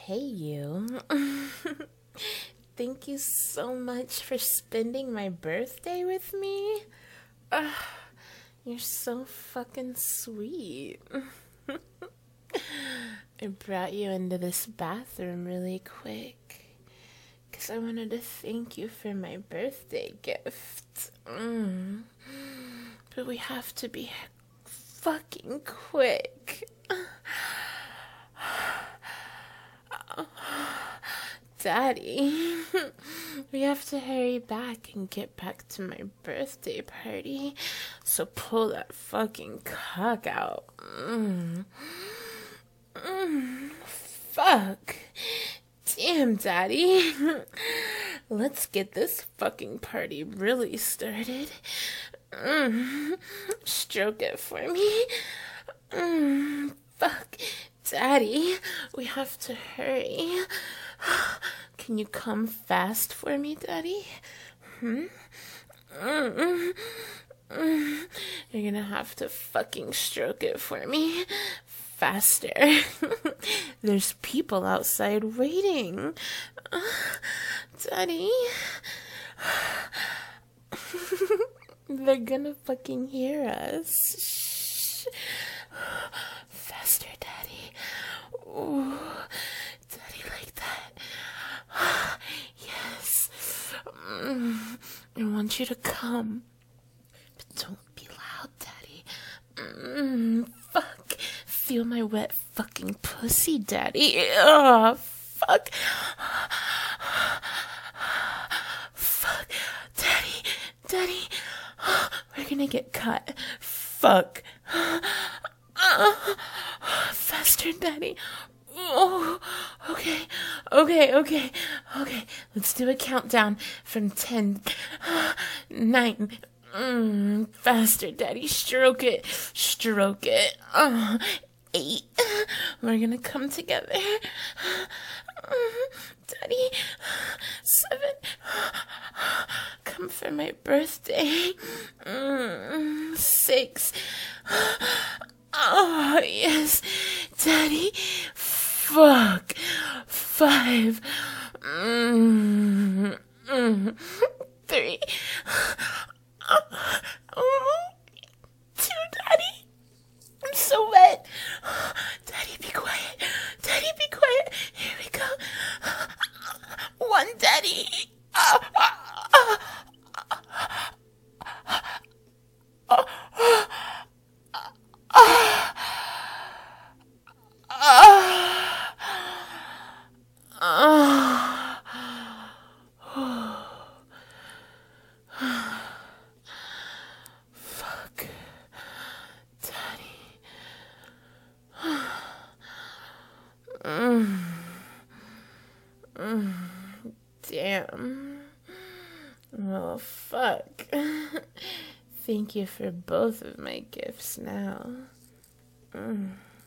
Hey, you. Thank you so much for spending my birthday with me. You're so fucking sweet. I brought you into this bathroom really quick because I wanted to thank you for my birthday gift. But we have to be fucking quick. Daddy, we have to hurry back and get back to my birthday party. So pull that fucking cock out. Fuck. Damn, Daddy. Let's get this fucking party really started. Stroke it for me. Fuck. Daddy, we have to hurry. Can you come fast for me, Daddy? You're gonna have to fucking stroke it for me. Faster. There's people outside waiting. Daddy. They're gonna fucking hear us. Shh. Faster, Daddy. Ooh. Daddy, like that. Yes. I want you to come. But don't be loud, Daddy. Fuck. Feel my wet fucking pussy, Daddy. Oh, fuck. Fuck. Daddy. We're gonna get cut. Fuck. Faster, Daddy. Oh, okay. Let's do a countdown from 10, 9. Faster, Daddy. Stroke it. 8. We're gonna come together. Daddy. 7. Come for my birthday. 6. Oh, yes. Daddy. Fuck. 5. 3. 2, Daddy. I'm so wet. Daddy, be quiet. Here we go. 1, Daddy. Fuck. Daddy. Damn. Oh, fuck. Thank you for both of my gifts now.